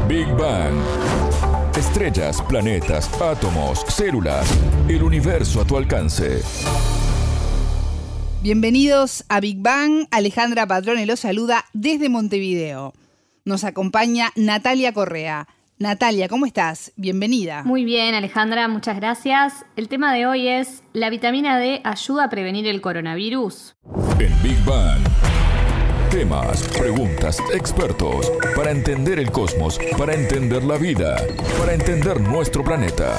Big Bang. Estrellas, planetas, átomos, células, el universo a tu alcance. Bienvenidos a Big Bang. Alejandra Padrone los saluda desde Montevideo. Nos acompaña Natalia Correa. Natalia, ¿cómo estás? Bienvenida. Muy bien, Alejandra, muchas gracias. El tema de hoy es: ¿la vitamina D ayuda a prevenir el coronavirus? En Big Bang. Temas, preguntas, expertos, para entender el cosmos, para entender la vida, para entender nuestro planeta.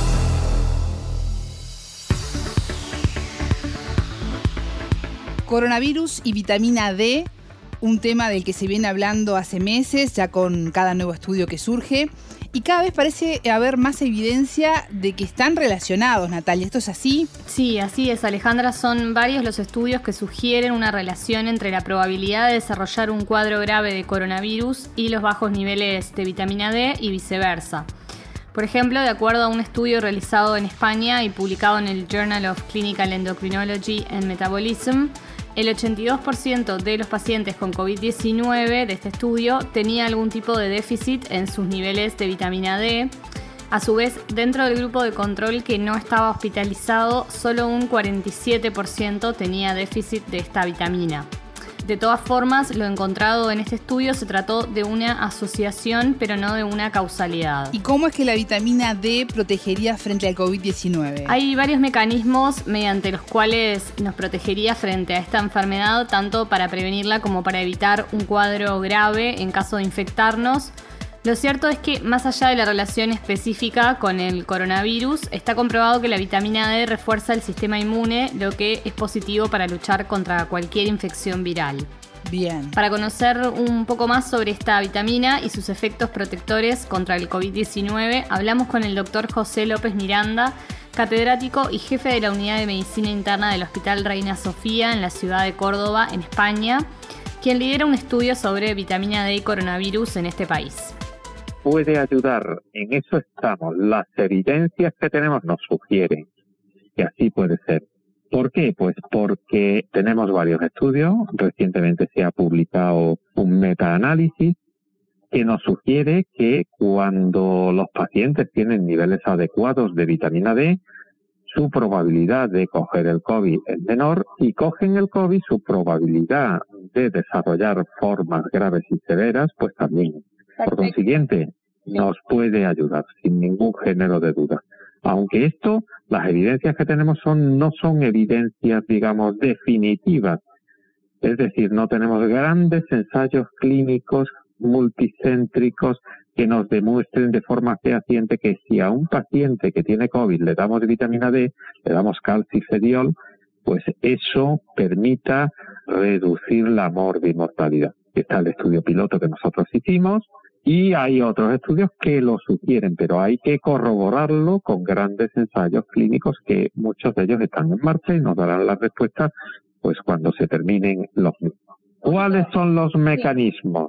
Coronavirus y vitamina D, un tema del que se viene hablando hace meses, ya con cada nuevo estudio que surge, y cada vez parece haber más evidencia de que están relacionados, Natalia. ¿Esto es así? Sí, así es, Alejandra. Son varios los estudios que sugieren una relación entre la probabilidad de desarrollar un cuadro grave de coronavirus y los bajos niveles de vitamina D y viceversa. Por ejemplo, de acuerdo a un estudio realizado en España y publicado en el Journal of Clinical Endocrinology and Metabolism, el 82% de los pacientes con COVID-19 de este estudio tenía algún tipo de déficit en sus niveles de vitamina D. A su vez, dentro del grupo de control que no estaba hospitalizado, solo un 47% tenía déficit de esta vitamina. De todas formas, lo encontrado en este estudio se trató de una asociación, pero no de una causalidad. ¿Y cómo es que la vitamina D protegería frente al COVID-19? Hay varios mecanismos mediante los cuales nos protegería frente a esta enfermedad, tanto para prevenirla como para evitar un cuadro grave en caso de infectarnos. Lo cierto es que, más allá de la relación específica con el coronavirus, está comprobado que la vitamina D refuerza el sistema inmune, lo que es positivo para luchar contra cualquier infección viral. Bien. Para conocer un poco más sobre esta vitamina y sus efectos protectores contra el COVID-19, hablamos con el doctor José López Miranda, catedrático y jefe de la Unidad de Medicina Interna del Hospital Reina Sofía en la ciudad de Córdoba, en España, quien lidera un estudio sobre vitamina D y coronavirus en este país. Puede ayudar, en eso estamos. Las evidencias que tenemos nos sugieren que así puede ser. ¿Por qué? Pues porque tenemos varios estudios. Recientemente se ha publicado un metaanálisis que nos sugiere que cuando los pacientes tienen niveles adecuados de vitamina D, su probabilidad de coger el COVID es menor, y cogen el COVID, su probabilidad de desarrollar formas graves y severas, pues también. Por consiguiente, nos puede ayudar sin ningún género de duda. Aunque las evidencias que tenemos no son evidencias, digamos, definitivas. Es decir, no tenemos grandes ensayos clínicos multicéntricos que nos demuestren de forma fehaciente que si a un paciente que tiene COVID le damos vitamina D, le damos calcifediol, pues eso permita reducir la morbimortalidad. Está el estudio piloto que nosotros hicimos y hay otros estudios que lo sugieren, pero hay que corroborarlo con grandes ensayos clínicos que muchos de ellos están en marcha y nos darán las respuestas pues cuando se terminen los mismos. ¿Cuáles son los mecanismos?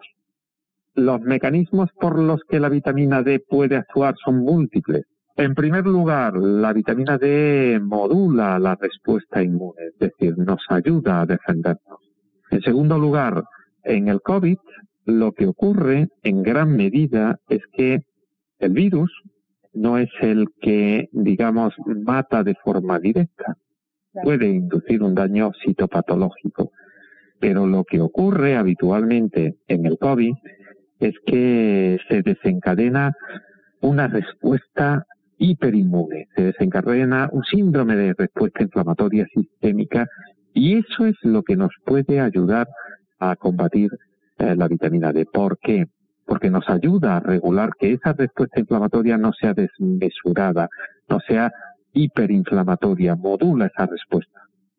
Los mecanismos por los que la vitamina D puede actuar son múltiples. En primer lugar, la vitamina D modula la respuesta inmune, es decir, nos ayuda a defendernos. En segundo lugar, en el COVID, lo que ocurre en gran medida es que el virus no es el que, digamos, mata de forma directa. Puede inducir un daño citopatológico. Pero lo que ocurre habitualmente en el COVID es que se desencadena una respuesta hiperinmune, se desencadena un síndrome de respuesta inflamatoria sistémica, y eso es lo que nos puede ayudar a combatir la vitamina D. ¿Por qué? Porque nos ayuda a regular que esa respuesta inflamatoria no sea desmesurada, no sea hiperinflamatoria, modula esa respuesta.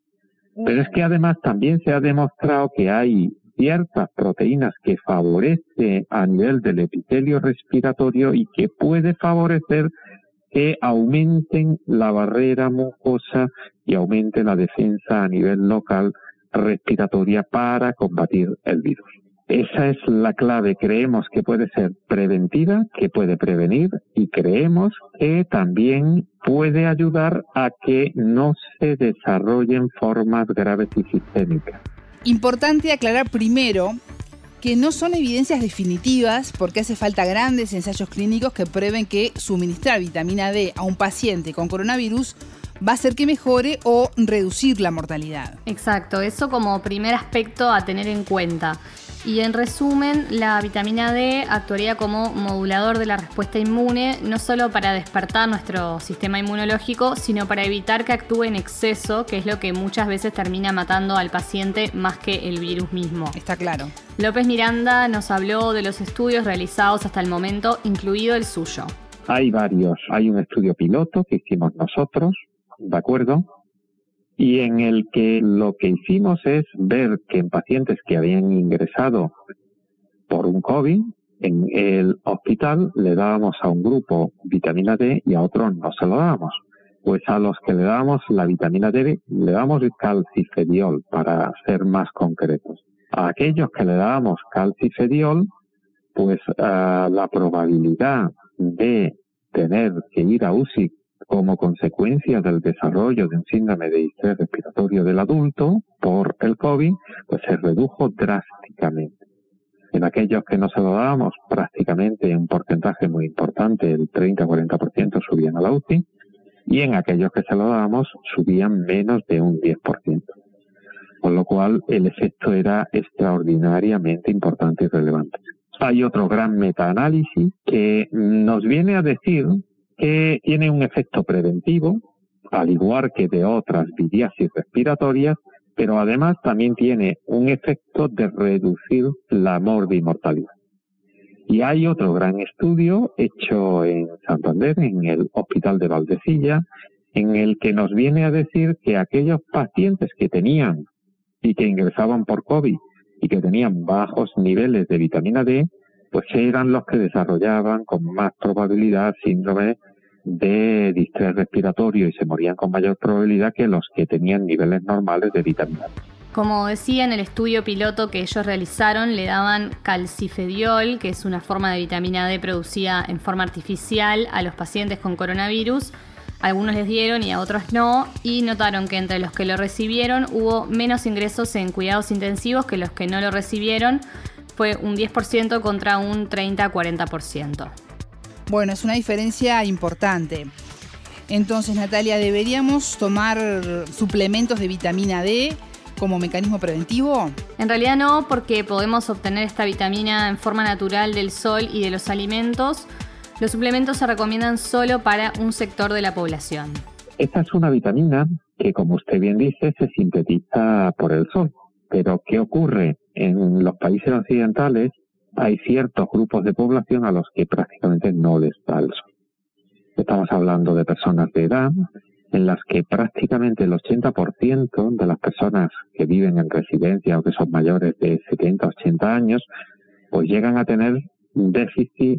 Pero es que además también se ha demostrado que hay ciertas proteínas que favorecen a nivel del epitelio respiratorio y que puede favorecer que aumenten la barrera mucosa y aumente la defensa a nivel local respiratoria para combatir el virus. Esa es la clave. Creemos que puede ser preventiva, que puede prevenir, y creemos que también puede ayudar a que no se desarrollen formas graves y sistémicas. Importante aclarar primero que no son evidencias definitivas porque hace falta grandes ensayos clínicos que prueben que suministrar vitamina D a un paciente con coronavirus va a hacer que mejore o reducir la mortalidad. Exacto, eso como primer aspecto a tener en cuenta. Y en resumen, la vitamina D actuaría como modulador de la respuesta inmune, no solo para despertar nuestro sistema inmunológico, sino para evitar que actúe en exceso, que es lo que muchas veces termina matando al paciente más que el virus mismo. Está claro. López Miranda nos habló de los estudios realizados hasta el momento, incluido el suyo. Hay varios. Hay un estudio piloto que hicimos nosotros, ¿de acuerdo? Y en el que lo que hicimos es ver que en pacientes que habían ingresado por un COVID, en el hospital le dábamos a un grupo vitamina D y a otros no se lo dábamos. Pues a los que le dábamos la vitamina D, le dábamos el calcifediol, para ser más concretos. A aquellos que le dábamos calcifediol, pues la probabilidad de tener que ir a UCI como consecuencia del desarrollo de un síndrome de distrés respiratorio del adulto por el COVID, pues se redujo drásticamente. En aquellos que no se lo dábamos, prácticamente un porcentaje muy importante, el 30-40% subían a la UCI, y en aquellos que se lo dábamos subían menos de un 10%. Con lo cual el efecto era extraordinariamente importante y relevante. Hay otro gran metaanálisis que nos viene a decir que tiene un efecto preventivo, al igual que de otras viriasis respiratorias, pero además también tiene un efecto de reducir la morbimortalidad. Y hay otro gran estudio hecho en Santander, en el Hospital de Valdecilla, en el que nos viene a decir que aquellos pacientes que tenían y que ingresaban por COVID y que tenían bajos niveles de vitamina D, pues eran los que desarrollaban con más probabilidad síndrome de distrés respiratorio y se morían con mayor probabilidad que los que tenían niveles normales de vitamina D. Como decía, en el estudio piloto que ellos realizaron le daban calcifediol, que es una forma de vitamina D producida en forma artificial a los pacientes con coronavirus. Algunos les dieron y a otros no, y notaron que entre los que lo recibieron hubo menos ingresos en cuidados intensivos que los que no lo recibieron. Fue un 10% contra un 30-40%. Bueno, es una diferencia importante. Entonces, Natalia, ¿deberíamos tomar suplementos de vitamina D como mecanismo preventivo? En realidad no, porque podemos obtener esta vitamina en forma natural del sol y de los alimentos. Los suplementos se recomiendan solo para un sector de la población. Esta es una vitamina que, como usted bien dice, se sintetiza por el sol. Pero, ¿qué ocurre? En los países occidentales hay ciertos grupos de población a los que prácticamente no les da el sol. Estamos hablando de personas de edad en las que prácticamente el 80% de las personas que viven en residencia o que son mayores de 70, 80 años, pues llegan a tener un déficit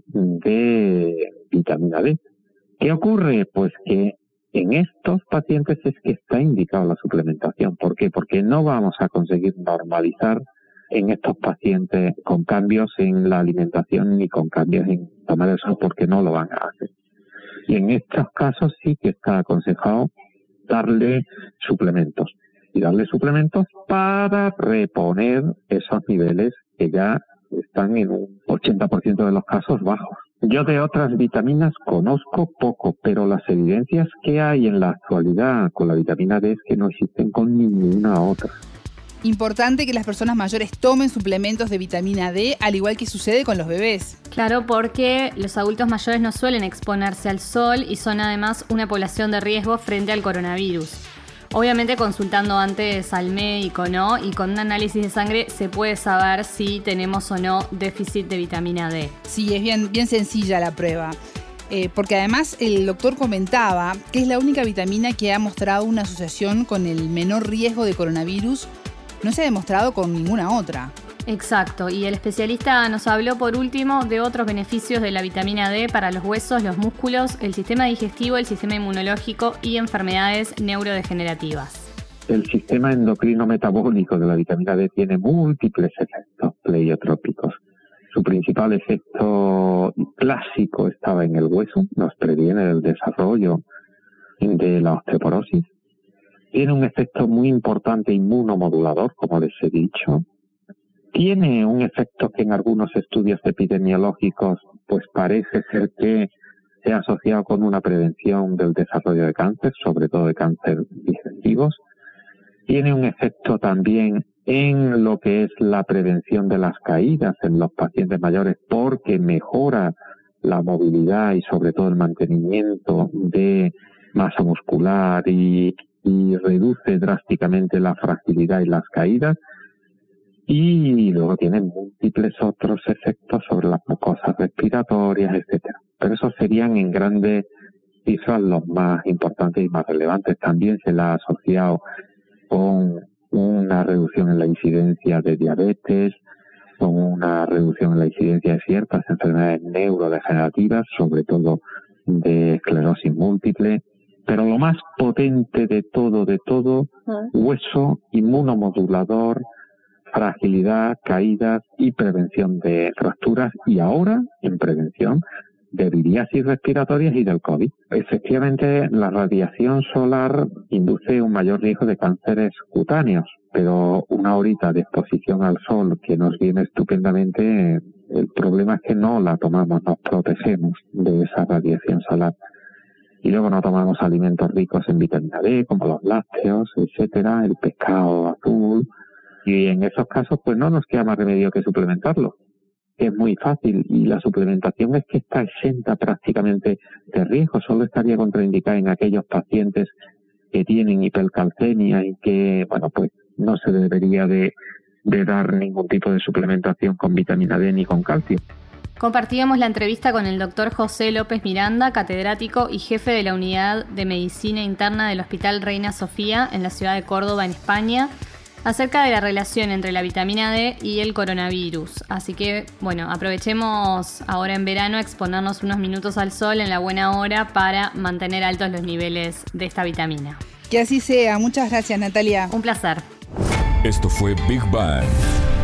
de vitamina D. ¿Qué ocurre? Pues que en estos pacientes es que está indicada la suplementación. ¿Por qué? Porque no vamos a conseguir normalizar en estos pacientes con cambios en la alimentación ni con cambios en tomar el sol, porque no lo van a hacer. Y en estos casos sí que está aconsejado darle suplementos. Y darle suplementos para reponer esos niveles que ya están en un 80% de los casos bajos. Yo de otras vitaminas conozco poco, pero las evidencias que hay en la actualidad con la vitamina D es que no existen con ninguna otra. Importante que las personas mayores tomen suplementos de vitamina D, al igual que sucede con los bebés. Claro, porque los adultos mayores no suelen exponerse al sol y son además una población de riesgo frente al coronavirus. Obviamente consultando antes al médico, ¿no? Y con un análisis de sangre se puede saber si tenemos o no déficit de vitamina D. Sí, es bien sencilla la prueba. Porque además el doctor comentaba que es la única vitamina que ha mostrado una asociación con el menor riesgo de coronavirus. No se ha demostrado con ninguna otra. Exacto, y el especialista nos habló por último de otros beneficios de la vitamina D para los huesos, los músculos, el sistema digestivo, el sistema inmunológico y enfermedades neurodegenerativas. El sistema endocrino metabólico de la vitamina D tiene múltiples efectos pleiotrópicos. Su principal efecto clásico estaba en el hueso, nos previene del desarrollo de la osteoporosis. Tiene un efecto muy importante inmunomodulador, como les he dicho. tiene un efecto que en algunos estudios epidemiológicos pues parece ser que se ha asociado con una prevención del desarrollo de cáncer, sobre todo de cáncer digestivos. Tiene un efecto también en lo que es la prevención de las caídas en los pacientes mayores porque mejora la movilidad y sobre todo el mantenimiento de masa muscular y reduce drásticamente la fragilidad y las caídas. Y luego tiene múltiples otros efectos sobre las mucosas respiratorias, etcétera. Pero esos serían en grandes cifras los más importantes y más relevantes. También se la ha asociado con una reducción en la incidencia de diabetes, con una reducción en la incidencia de ciertas enfermedades neurodegenerativas, sobre todo de esclerosis múltiple. Pero lo más potente de todo, hueso, inmunomodulador, fragilidad, caídas y prevención de fracturas, y ahora en prevención de viriasis respiratorias y del COVID. Efectivamente, la radiación solar induce un mayor riesgo de cánceres cutáneos, pero una horita de exposición al sol que nos viene estupendamente, el problema es que no la tomamos, nos protegemos de esa radiación solar. Y luego no tomamos alimentos ricos en vitamina D, como los lácteos, etcétera, el pescado azul. Y en esos casos, pues no nos queda más remedio que suplementarlo. Es muy fácil y la suplementación es que está exenta prácticamente de riesgo. Solo estaría contraindicada en aquellos pacientes que tienen hipercalcemia y que, bueno, pues no se debería de dar ningún tipo de suplementación con vitamina D ni con calcio. Compartíamos la entrevista con el doctor José López Miranda, catedrático y jefe de la Unidad de Medicina Interna del Hospital Reina Sofía en la ciudad de Córdoba, en España, acerca de la relación entre la vitamina D y el coronavirus. Así que, bueno, aprovechemos ahora en verano a exponernos unos minutos al sol en la buena hora para mantener altos los niveles de esta vitamina. Que así sea. Muchas gracias, Natalia. Un placer. Esto fue Big Bang.